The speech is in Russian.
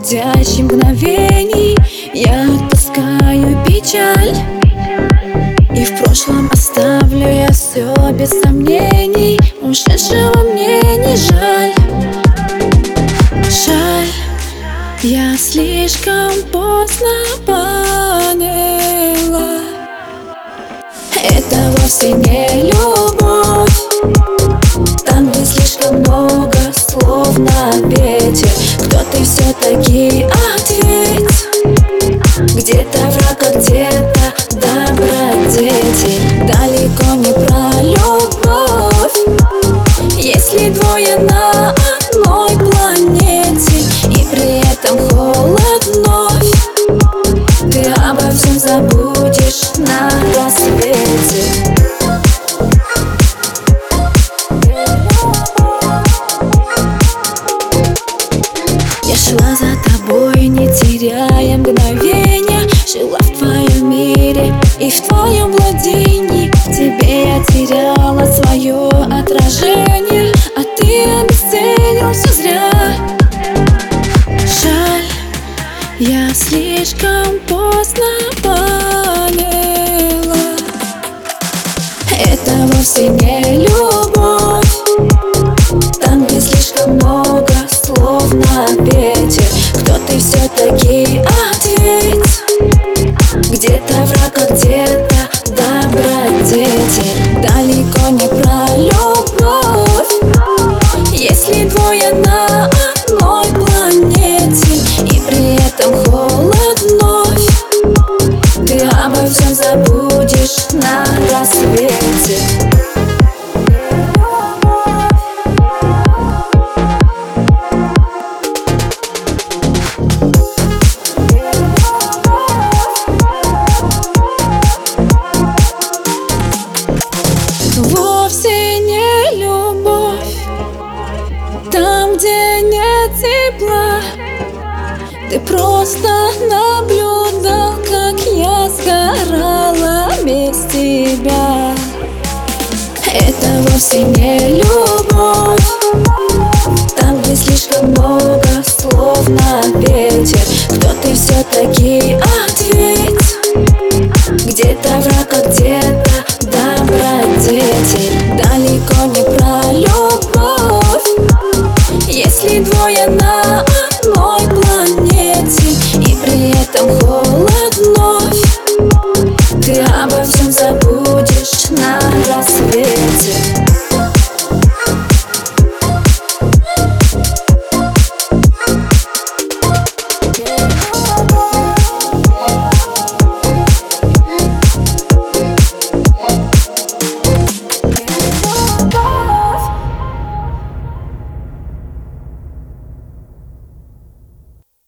уходящих мгновений. Я отпускаю печаль, и в прошлом оставлю я все без сомнений. Ушедшего мне не жаль. Жаль, я слишком поздно поняла. Это вовсе не любовь, там, где слишком много слов на ветер. Кто ты все-таки, ответь? Где-то враг, а где-то добродетель. Далеко не про любовь, если двое на одной планете, и при этом холод вновь. Ты обо всем забудешь на рассвете. Я шла за тобой, не теряя мгновения. Жила в твоем мире и в твоем владении. В тебе я теряла свое отражение, а ты обесценил все зря. Жаль, я слишком поздно поняла. Это вовсе не любовь, там, где слишком много слов на ветер. Кто ты все-таки, ответь? Где-то враг, а где-то добродетель. Далеко не про любовь, если двое на одной планете, и при этом холод вновь. Ты обо всем забудешь на рассвете. Вовсе не любовь, там, где нет тепла. Ты просто наблюдал, как я сгорала без тебя. Это вовсе не любовь, там, где слишком много слов на ветер. Кто ты все-таки, ответь? Где-то враг, а где-то